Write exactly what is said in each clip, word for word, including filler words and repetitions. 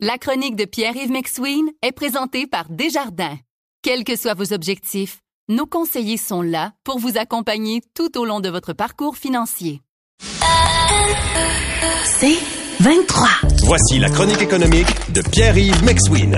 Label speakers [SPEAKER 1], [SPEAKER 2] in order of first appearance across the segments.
[SPEAKER 1] La chronique de Pierre-Yves McSween est présentée par Desjardins. Quels que soient vos objectifs, nos conseillers sont là pour vous accompagner tout au long de votre parcours financier.
[SPEAKER 2] C'est vingt-trois.
[SPEAKER 3] Voici la chronique économique de Pierre-Yves McSween.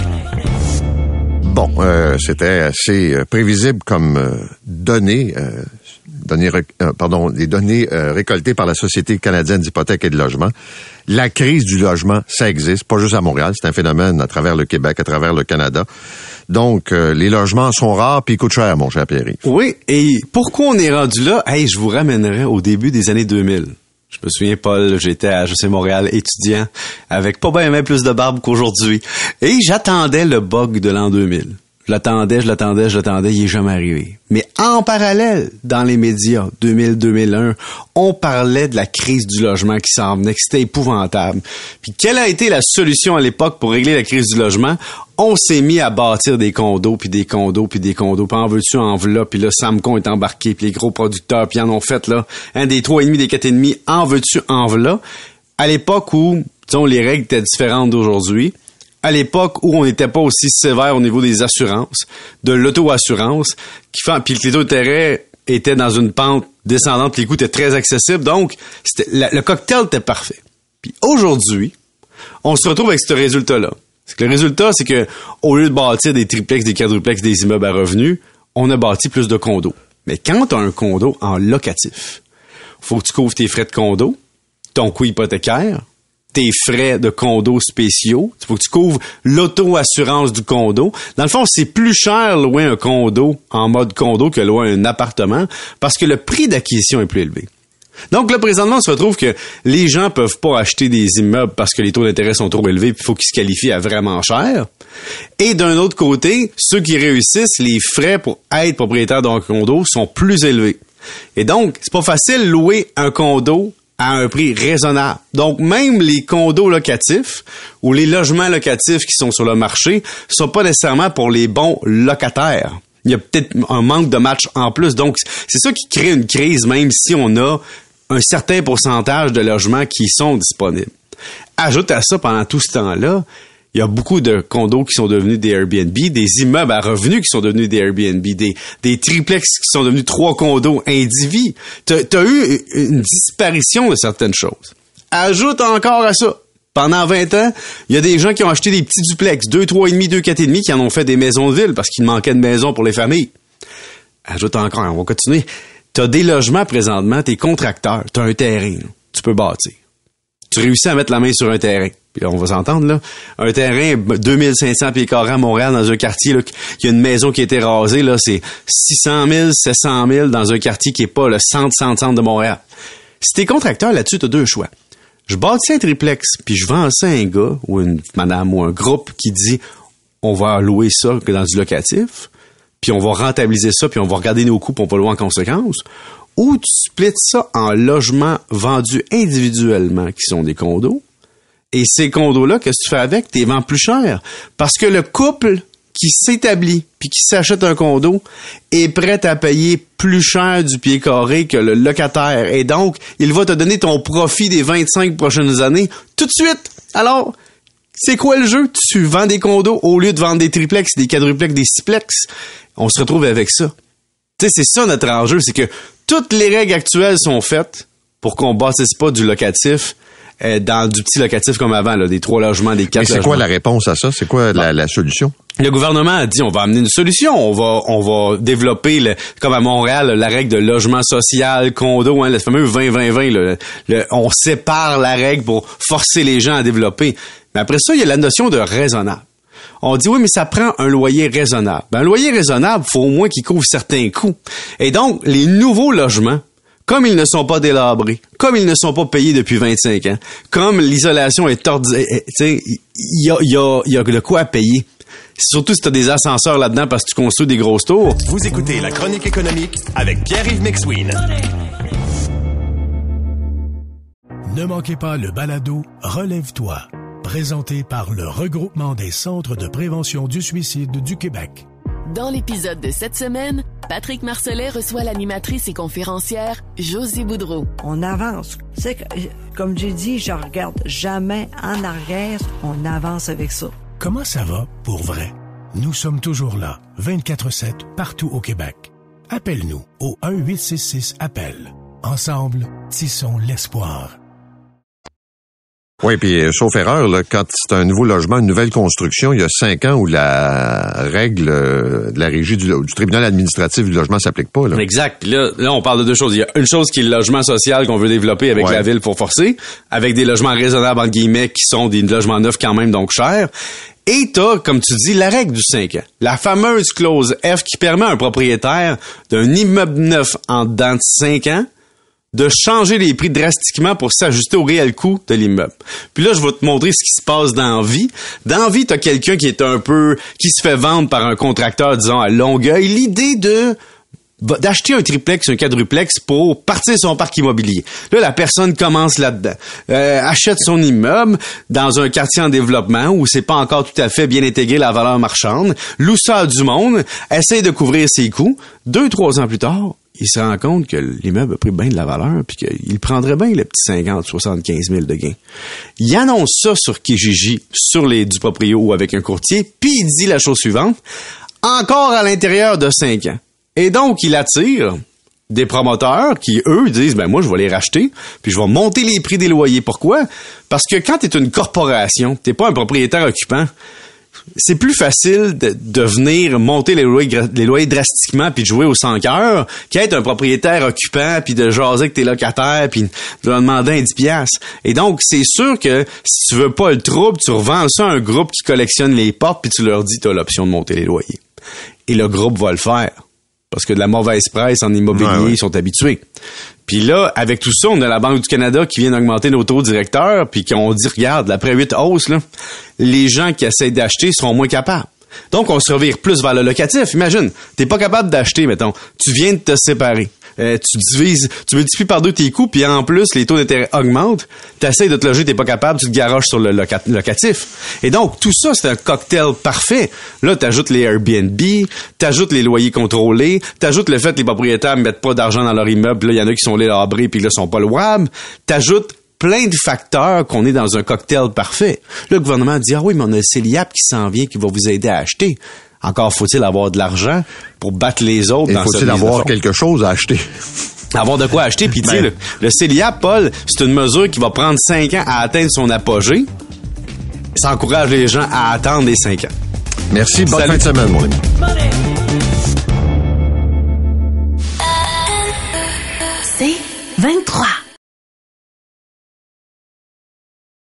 [SPEAKER 4] Bon, euh, c'était assez euh, prévisible comme euh, données, euh, données euh, pardon, des données euh, récoltées par la Société canadienne d'hypothèques et de logement. La crise du logement, ça existe, pas juste à Montréal, c'est un phénomène à travers le Québec, à travers le Canada. Donc, euh, les logements sont rares puis ils coûtent cher, mon cher Pierre-Yves.
[SPEAKER 5] Oui, et pourquoi on est rendu là? Hey, je vous ramènerai au début des années deux mille. Je me souviens, Paul, j'étais à H E C Montréal étudiant avec pas bien même plus de barbe qu'aujourd'hui. Et j'attendais le bug de l'an deux mille. Je l'attendais, je l'attendais, je l'attendais, il est jamais arrivé. Mais en parallèle, dans les médias, deux mille deux mille un, on parlait de la crise du logement qui s'en venait, que c'était épouvantable. Puis quelle a été la solution à l'époque pour régler la crise du logement? On s'est mis à bâtir des condos, puis des condos, puis des condos. Puis en veux-tu, en veux-là, puis là, Samcon est embarqué, puis les gros producteurs, puis en ont fait, là, un des trois et demi, des quatre et demi, en veux-tu, en veux-là. À l'époque où, disons, les règles étaient différentes d'aujourd'hui, à l'époque où on n'était pas aussi sévère au niveau des assurances, de l'auto-assurance, qui fait, puis les taux d'intérêt étaient dans une pente descendante, les coûts étaient très accessibles, donc c'était, la, le cocktail était parfait. Puis aujourd'hui, on se retrouve avec ce résultat-là. C'est que le résultat, c'est que au lieu de bâtir des triplex, des quadruplex, des immeubles à revenus, on a bâti plus de condos. Mais quand tu as un condo en locatif, faut que tu couvres tes frais de condo, ton coût hypothécaire, tes frais de condo spéciaux. Il faut que tu couvres l'auto-assurance du condo. Dans le fond, c'est plus cher louer un condo en mode condo que louer un appartement parce que le prix d'acquisition est plus élevé. Donc là, présentement, on se retrouve que les gens peuvent pas acheter des immeubles parce que les taux d'intérêt sont trop élevés puis il faut qu'ils se qualifient à vraiment cher. Et d'un autre côté, ceux qui réussissent, les frais pour être propriétaire d'un condo sont plus élevés. Et donc, c'est pas facile de louer un condo à un prix raisonnable. Donc, même les condos locatifs ou les logements locatifs qui sont sur le marché sont pas nécessairement pour les bons locataires. Il y a peut-être un manque de match en plus. Donc, c'est ça qui crée une crise, même si on a un certain pourcentage de logements qui sont disponibles. Ajoute à ça, pendant tout ce temps-là, il y a beaucoup de condos qui sont devenus des Airbnb, des immeubles à revenus qui sont devenus des Airbnb, des, des triplex qui sont devenus trois condos indivis. T'as, t'as eu une disparition de certaines choses. Ajoute encore à ça, pendant vingt ans, il y a des gens qui ont acheté des petits duplex, deux, trois et demi, deux, quatre et demi, qui en ont fait des maisons de ville parce qu'il manquait de maisons pour les familles. Ajoute encore, on va continuer. T'as des logements présentement, t'es contracteur, t'as un terrain, là, tu peux bâtir. Tu réussis à mettre la main sur un terrain. Puis là, on va s'entendre, là. Un terrain, deux mille cinq cents pieds carrés à Montréal, dans un quartier, là, qui a une maison qui a été rasée, là, c'est six cent mille, sept cent mille dans un quartier qui est pas le centre, centre, centre de Montréal. Si t'es contracteur là-dessus, t'as deux choix. Je bâtis un triplex, puis je vends ça à un gars, ou une madame, ou un groupe qui dit, on va louer ça que dans du locatif, puis on va rentabiliser ça, puis on va regarder nos coûts, puis on va louer en conséquence. Ou tu splits ça en logements vendus individuellement, qui sont des condos. Et ces condos-là, qu'est-ce que tu fais avec? Tu les vends plus cher. Parce que le couple qui s'établit puis qui s'achète un condo est prêt à payer plus cher du pied carré que le locataire. Et donc, il va te donner ton profit des vingt-cinq prochaines années tout de suite. Alors, c'est quoi le jeu? Tu vends des condos au lieu de vendre des triplex, des quadruplex, des sixplex. On se retrouve avec ça. Tu sais, c'est ça notre enjeu, c'est que toutes les règles actuelles sont faites pour qu'on bâtisse pas du locatif euh, dans du petit locatif comme avant, là, des trois logements, des quatre
[SPEAKER 4] Mais c'est
[SPEAKER 5] logements.
[SPEAKER 4] quoi la réponse à ça? C'est quoi la, la solution?
[SPEAKER 5] Le gouvernement a dit on va amener une solution, on va on va développer le, comme à Montréal la règle de logement social, condo, hein, le fameux vingt vingt vingt, le, le, on sépare la règle pour forcer les gens à développer. Mais après ça, il y a la notion de raisonnable. On dit oui, mais ça prend un loyer raisonnable. Ben, un loyer raisonnable, faut au moins qu'il couvre certains coûts. Et donc, les nouveaux logements, comme ils ne sont pas délabrés, comme ils ne sont pas payés depuis vingt-cinq ans, comme l'isolation est tordue, tu sais, il y a, il y a, il y a de quoi payer. Surtout si tu as des ascenseurs là-dedans parce que tu construis des grosses tours.
[SPEAKER 3] Vous écoutez La Chronique économique avec Pierre-Yves McSween.
[SPEAKER 6] Ne manquez pas le balado Relève-toi, présenté par le Regroupement des centres de prévention du suicide du Québec.
[SPEAKER 1] Dans l'épisode de cette semaine,
[SPEAKER 7] Patrick Marcellet reçoit l'animatrice et conférencière Josée Boudreau.
[SPEAKER 8] On avance. C'est que, comme j'ai dit, je regarde jamais en arrière. On avance avec ça.
[SPEAKER 6] Comment ça va pour vrai? Nous sommes toujours là, vingt-quatre sept, partout au Québec. Appelle-nous au un huit six six appel. Ensemble, tissons l'espoir.
[SPEAKER 4] Oui, puis euh, sauf erreur, là, quand c'est un nouveau logement, une nouvelle construction, il y a cinq ans où la règle euh, de la régie du, du tribunal administratif du logement s'applique pas. Là.
[SPEAKER 5] Exact. Puis là, là, on parle de deux choses. Il y a une chose qui est le logement social qu'on veut développer avec
[SPEAKER 4] ouais.
[SPEAKER 5] la ville pour forcer, avec des logements raisonnables, entre guillemets, qui sont des logements neufs quand même, donc chers. Et t'as, comme tu dis, la règle du cinq ans. La fameuse clause F qui permet à un propriétaire d'un immeuble neuf en dedans de cinq ans de changer les prix drastiquement pour s'ajuster au réel coût de l'immeuble. Puis là, je vais te montrer ce qui se passe dans la vie. Dans la vie, t'as quelqu'un qui est un peu, qui se fait vendre par un contracteur, disons, à Longueuil, l'idée de d'acheter un triplex, un quadruplex pour partir son parc immobilier. Là, la personne commence là-dedans. Euh, achète son immeuble dans un quartier en développement où c'est pas encore tout à fait bien intégré la valeur marchande, loue ça à du monde, essaye de couvrir ses coûts. Deux, trois ans plus tard, il se rend compte que l'immeuble a pris bien de la valeur puis qu'il prendrait bien le petit cinquante, soixante-quinze mille de gain. Il annonce ça sur Kijiji, sur les du proprio ou avec un courtier, puis il dit la chose suivante, encore à l'intérieur de cinq ans. Et donc, il attire des promoteurs qui, eux, disent, ben moi, je vais les racheter, puis je vais monter les prix des loyers. Pourquoi? Parce que quand t'es une corporation, t'es pas un propriétaire occupant, c'est plus facile de, de venir monter les loyers, les loyers drastiquement puis de jouer au sans-cœur qu'être un propriétaire occupant puis de jaser avec tes locataires puis de leur demander un dix piastres. Et donc, c'est sûr que si tu veux pas le trouble, tu revends ça à un groupe qui collectionne les portes puis tu leur dis t'as l'option de monter les loyers. Et le groupe va le faire. Parce que de la mauvaise presse en immobilier, ouais, ouais. ils sont habitués. Puis là, avec tout ça, on a la Banque du Canada qui vient d'augmenter nos taux directeurs, puis qu'on dit, regarde, après huit hausses, là, les gens qui essaient d'acheter seront moins capables. Donc, on se revire plus vers le locatif. Imagine, t'es pas capable d'acheter, mettons. Tu viens de te séparer. Euh, tu divises, tu multiplies par deux tes coûts, puis en plus, les taux d'intérêt augmentent. T'essayes de te loger, t'es pas capable, tu te garoches sur le loca- locatif. Et donc, tout ça, c'est un cocktail parfait. Là, t'ajoutes les Airbnb, t'ajoutes les loyers contrôlés, t'ajoutes le fait que les propriétaires mettent pas d'argent dans leur immeuble, là, il y en a qui sont labrés, puis là, sont pas louables. T'ajoutes plein de facteurs qu'on est dans un cocktail parfait. Là, le gouvernement dit, ah oui, mais on a le C E L I A P qui s'en vient, qui va vous aider à acheter. Encore faut-il avoir de l'argent pour battre les autres.
[SPEAKER 4] Et
[SPEAKER 5] dans
[SPEAKER 4] faut-il avoir quelque chose à acheter? Avoir de quoi acheter. Puis tu sais, le, le C E L I A P, Paul, c'est une mesure qui va prendre cinq ans à atteindre son apogée. Ça encourage les gens à attendre les cinq ans. Merci, bonne Salut. fin de semaine, mon ami.
[SPEAKER 2] C'est vingt-trois.